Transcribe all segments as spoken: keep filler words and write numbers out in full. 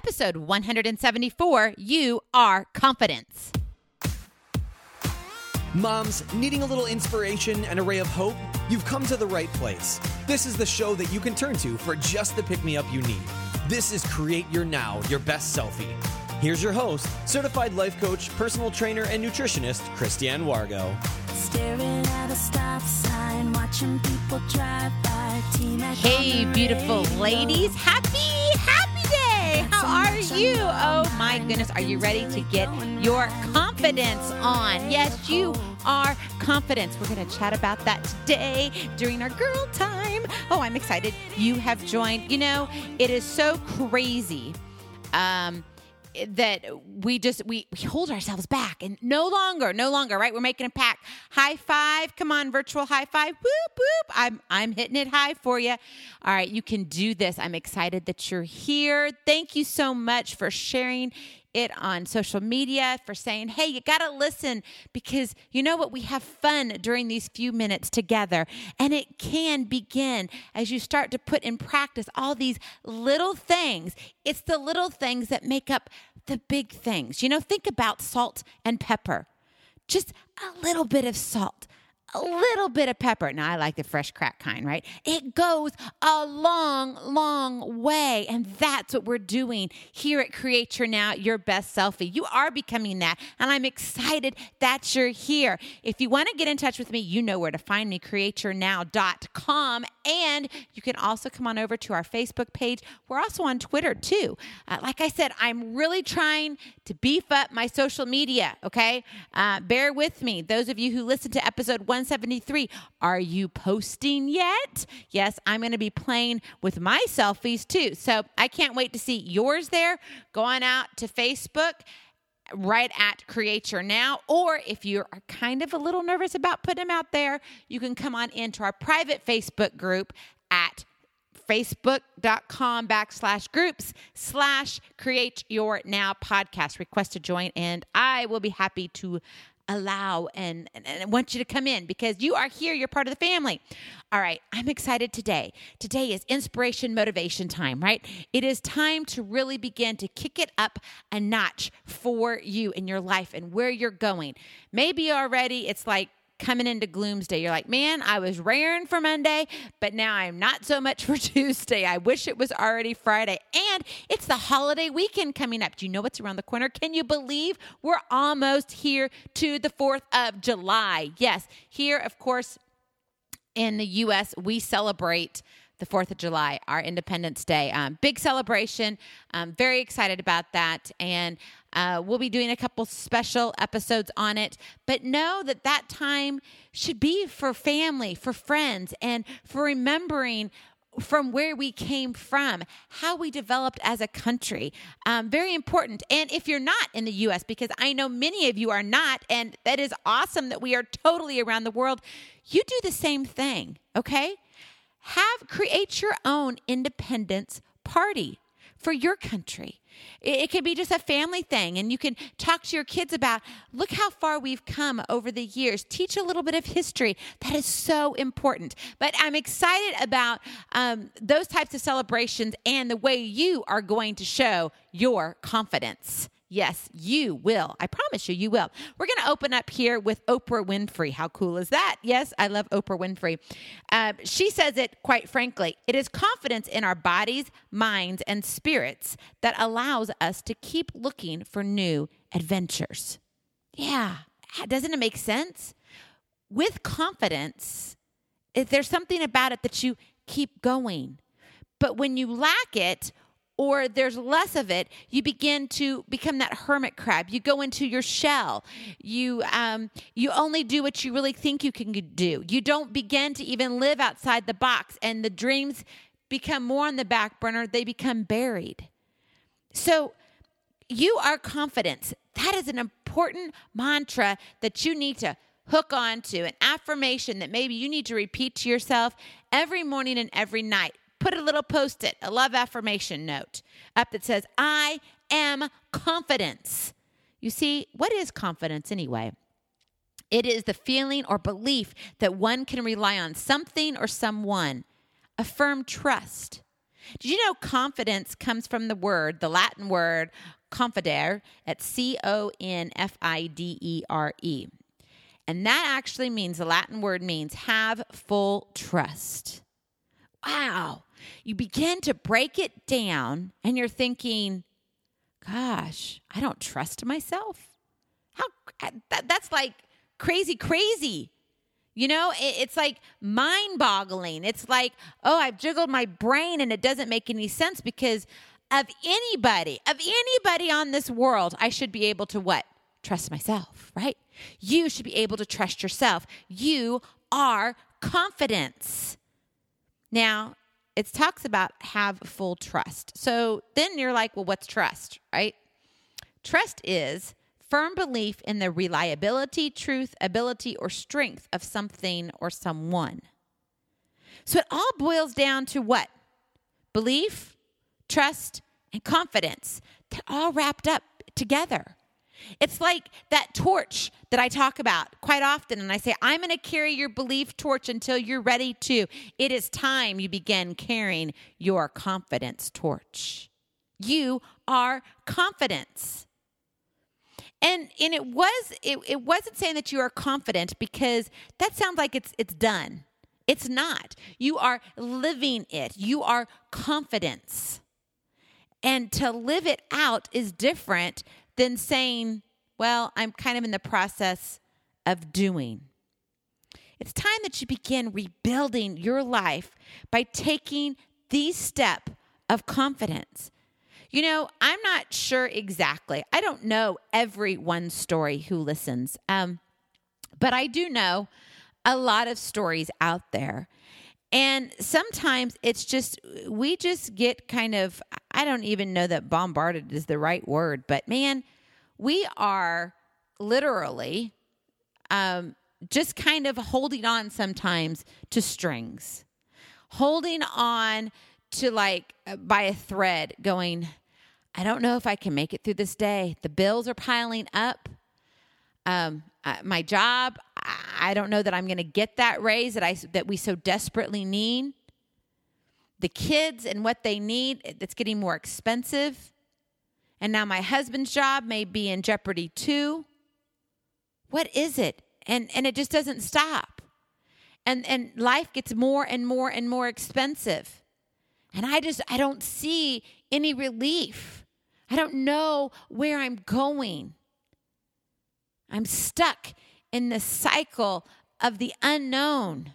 episode one seventy-four, You Are Confidence. Moms, needing a little inspiration and a ray of hope? You've come to the right place. This is the show that you can turn to for just the pick-me-up you need. This is Create Your Now, Your Best Selfie. Here's your host, certified life coach, personal trainer, and nutritionist, Christiane Wargo. Staring at a stop sign, watching people drive by. Hey, beautiful ladies. Happy, happy day. How are you? Oh, my goodness. Are you ready to get your confidence on? Yes, you are confidence. We're going to chat about that today during our girl time. Oh, I'm excited. You have joined. You know, it is so crazy. Um... that we just, we, we hold ourselves back and no longer, no longer, right? We're making a pact. High five. Come on, virtual high five. Whoop, whoop. I'm, I'm hitting it high for you. All right. You can do this. I'm excited that you're here. Thank you so much for sharing it on social media, for saying, hey, you got to listen, because you know what? We have fun during these few minutes together, and it can begin as you start to put in practice all these little things. It's the little things that make up the big things. You know, think about salt and pepper. Just a little bit of salt, a little bit of pepper. Now, I like the fresh crack kind, right? It goes a long, long way. And that's what we're doing here at Create Your Now, Your Best Selfie. You are becoming that. And I'm excited that you're here. If you want to get in touch with me, you know where to find me, create your now dot com. And you can also come on over to our Facebook page. We're also on Twitter, too. Uh, like I said, I'm really trying to beef up my social media, okay? Uh, bear with me. Those of you who listened to episode one seventy-three, are you posting yet? Yes, I'm going to be playing with my selfies, too. So I can't wait to see yours there. Go on out to Facebook, right at Create Your Now, or if you are kind of a little nervous about putting them out there, you can come on into our private Facebook group at facebook.com backslash groups slash Create Your Now podcast. Request to join, and I will be happy to allow and, and, and I want you to come in because you are here. You're part of the family. All right. I'm excited today. Today is inspiration motivation time, right? It is time to really begin to kick it up a notch for you in your life and where you're going. Maybe already it's like coming into Gloomsday. You're like, man, I was raring for Monday, but now I'm not so much for Tuesday. I wish it was already Friday. And it's the holiday weekend coming up. Do you know what's around the corner? Can you believe we're almost here to the fourth of July? Yes, here, of course, in the U S, we celebrate the fourth of July, our Independence Day. Um, big celebration. I'm very excited about that. And uh, we'll be doing a couple special episodes on it. But know that that time should be for family, for friends, and for remembering from where we came from, how we developed as a country. Um, very important. And if you're not in the U S, because I know many of you are not, and that is awesome that we are totally around the world, you do the same thing, okay? Have, create your own independence party for your country. It, it can be just a family thing, and you can talk to your kids about, look how far we've come over the years. Teach a little bit of history. That is so important. But I'm excited about um, those types of celebrations and the way you are going to show your confidence. Yes, you will. I promise you, you will. We're going to open up here with Oprah Winfrey. How cool is that? Yes, I love Oprah Winfrey. Uh, she says it quite frankly. It is confidence in our bodies, minds, and spirits that allows us to keep looking for new adventures. Yeah, doesn't it make sense? With confidence, if there's something about it that you keep going. But when you lack it, or there's less of it, you begin to become that hermit crab. You go into your shell. You um, you only do what you really think you can do. You don't begin to even live outside the box, and the dreams become more on the back burner. They become buried. So you are confidence. That is an important mantra that you need to hook on to, an affirmation that maybe you need to repeat to yourself every morning and every night. Put a little Post-it, a love affirmation note up that says, I am confidence. You see, what is confidence anyway? It is the feeling or belief that one can rely on something or someone, a firm trust. Did you know confidence comes from the word, the Latin word confidere, at C O N F I D E R E. And that actually means, the Latin word means have full trust. Wow. You begin to break it down and you're thinking, gosh, I don't trust myself. How that, that's like crazy, crazy. You know, it, it's like mind-boggling. It's like, oh, I've jiggled my brain and it doesn't make any sense because of anybody, of anybody on this world, I should be able to what? Trust myself, right? You should be able to trust yourself. You are confidence. Now, it talks about have full trust. So then you're like, well, what's trust, right? Trust is firm belief in the reliability, truth, ability, or strength of something or someone. So it all boils down to what? Belief, trust, and confidence. They're all wrapped up together. It's like that torch that I talk about quite often. And I say, I'm going to carry your belief torch until you're ready to. It is time you begin carrying your confidence torch. You are confidence. And and it was it, it wasn't saying that you are confident because that sounds like it's it's done. It's not. You are living it. You are confidence. And to live it out is different than saying, well, I'm kind of in the process of doing. It's time that you begin rebuilding your life by taking the step of confidence. You know, I'm not sure exactly. I don't know everyone's story who listens. Um, but I do know a lot of stories out there. And sometimes it's just, we just get kind of, I don't even know that bombarded is the right word, but man, we are literally um, just kind of holding on sometimes to strings, holding on to like by a thread going, I don't know if I can make it through this day. The bills are piling up. Um, I, my job, I, I don't know that I'm going to get that raise that I that we so desperately need. The kids and what they need, it's getting more expensive. And now my husband's job may be in jeopardy too. What is it? And and it just doesn't stop. And and life gets more and more and more expensive. And I just, I don't see any relief. I don't know where I'm going. I'm stuck in the cycle of the unknown.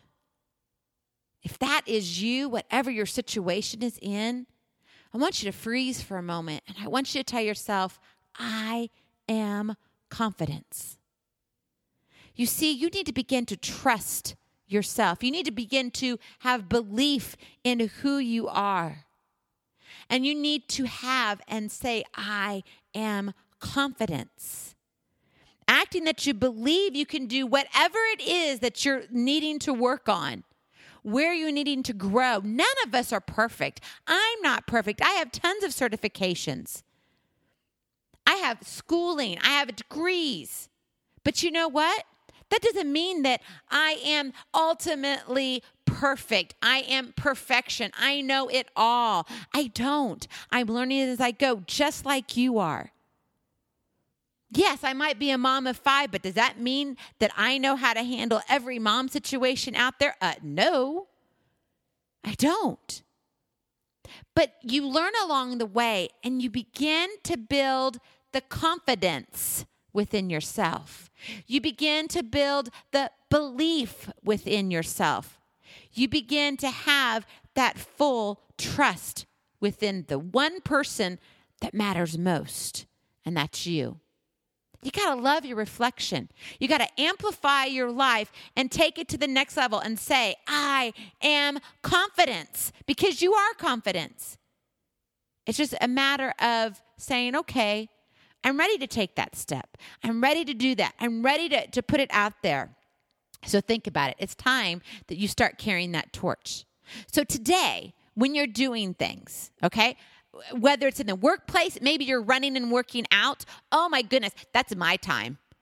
If that is you, whatever your situation is in, I want you to freeze for a moment. And I want you to tell yourself, I am confidence. You see, you need to begin to trust yourself. You need to begin to have belief in who you are. And you need to have and say, I am confidence. Acting that you believe you can do whatever it is that you're needing to work on, where you're needing to grow. None of us are perfect. I'm not perfect. I have tons of certifications. I have schooling. I have degrees. But you know what? That doesn't mean that I am ultimately perfect. I am perfection. I know it all. I don't. I'm learning it as I go, just like you are. Yes, I might be a mom of five, but does that mean that I know how to handle every mom situation out there? Uh, no, I don't. But you learn along the way and you begin to build the confidence within yourself. You begin to build the belief within yourself. You begin to have that full trust within the one person that matters most, and that's you. You got to love your reflection. You got to amplify your life and take it to the next level and say, I am confidence, because you are confidence. It's just a matter of saying, okay, I'm ready to take that step. I'm ready to do that. I'm ready to, to put it out there. So think about it. It's time that you start carrying that torch. So today, when you're doing things, okay, whether it's in the workplace, maybe you're running and working out. Oh my goodness, that's my time.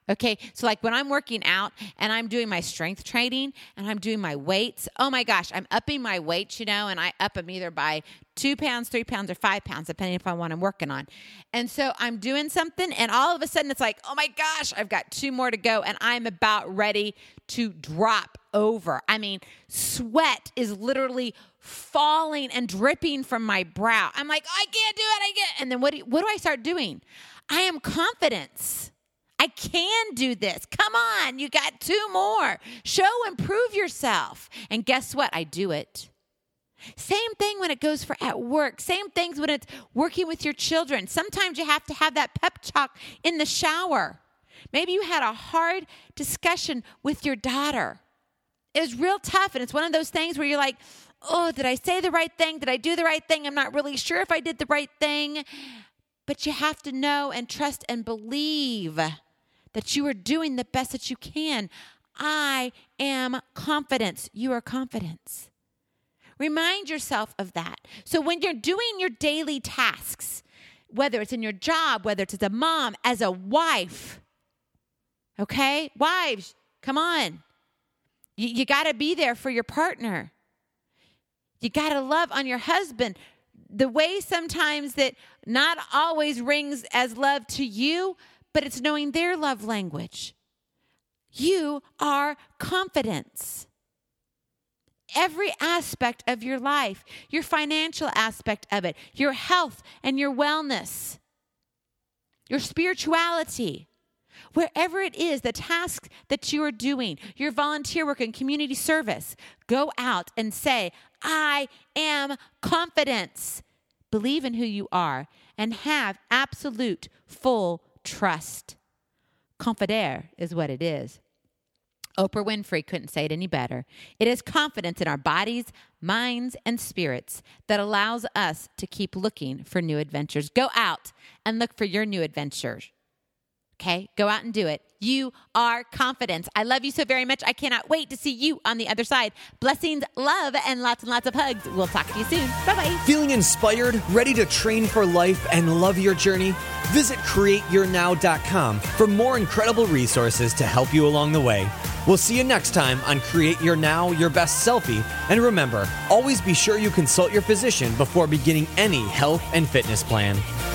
Okay, so like when I'm working out and I'm doing my strength training and I'm doing my weights, oh my gosh, I'm upping my weights, you know, and I up them either by two pounds, three pounds, or five pounds, depending upon what I'm working on. And so I'm doing something and all of a sudden it's like, oh my gosh, I've got two more to go and I'm about ready to drop over. I mean, sweat is literally falling and dripping from my brow. I'm like, I can't do it, I can't. And then what do, you, what do I start doing? I am confidence. I can do this. Come on, you got two more. Show and prove yourself. And guess what? I do it. Same thing when it goes for at work. Same things when it's working with your children. Sometimes you have to have that pep talk in the shower. Maybe you had a hard discussion with your daughter. It was real tough, and it's one of those things where you're like, oh, did I say the right thing? Did I do the right thing? I'm not really sure if I did the right thing. But you have to know and trust and believe that you are doing the best that you can. I am confidence. You are confidence. Remind yourself of that. So when you're doing your daily tasks, whether it's in your job, whether it's as a mom, as a wife, okay? Wives, come on. You, you got to be there for your partner. You got to love on your husband. The way sometimes that not always rings as love to you, but it's knowing their love language. You are confidence. Every aspect of your life, your financial aspect of it, your health and your wellness, your spirituality, wherever it is, the tasks that you are doing, your volunteer work and community service, go out and say, I am confidence. Believe in who you are and have absolute full trust. Confidere is what it is. Oprah Winfrey couldn't say it any better. It is confidence in our bodies, minds, and spirits that allows us to keep looking for new adventures. Go out and look for your new adventures. Okay? Go out and do it. You are confidence. I love you so very much. I cannot wait to see you on the other side. Blessings, love, and lots and lots of hugs. We'll talk to you soon. Bye-bye. Feeling inspired, ready to train for life, and love your journey? Visit create your now dot com for more incredible resources to help you along the way. We'll see you next time on Create Your Now, Your Best Selfie. And remember, always be sure you consult your physician before beginning any health and fitness plan.